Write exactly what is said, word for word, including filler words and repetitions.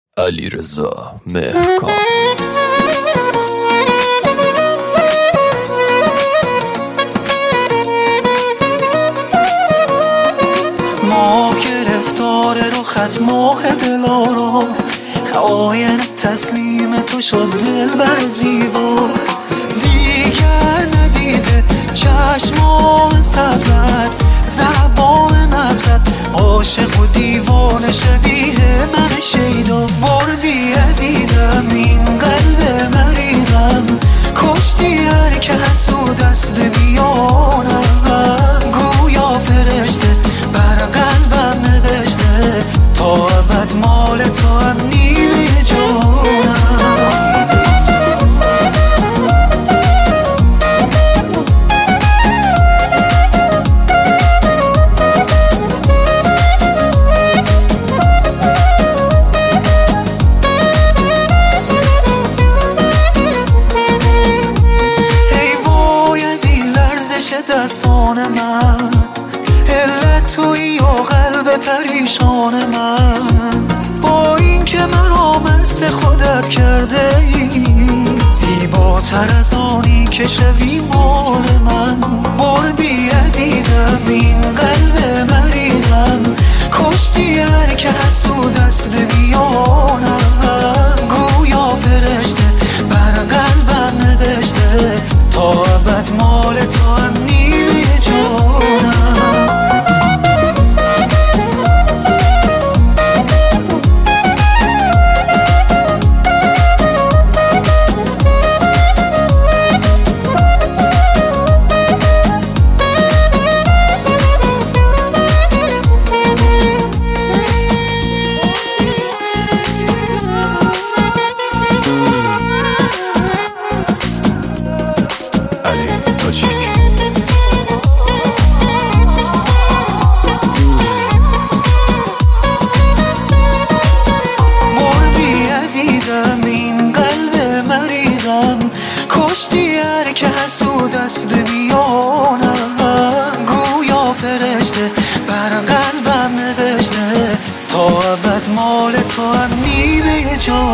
علیرضا مهرکان. ما گرفتار رو خط ماه دلارو، آینه تسلیم تو شد دل بر زیبا. دیگر ندیده چشمان سبزت، زبان نبزت، عاشق و دیوان شبیه من شیدا. بردی عزیزم این قلب مریضم، کشتی هر که حسود است به میانم. گویا فرشته بر قلبم نوشته، تا ابد مال تو هم نیمه جانم. دستان من علت تویی و قلب پریشان من، با این که من آمست خودت کرده ای، زیباتر از آنی که شوی مال من. بردی عزیزم این قلب مریضم، کشتی هر که حسود است به میانم. گویا فرشته بر قلبم نوشته، تا ابد مال تو هم نیمه جانم. کشتی هر که حسود است به میانم. گویا فرشته بر قلبم نوشته، تا ابد مال تو هم نیمه جانم.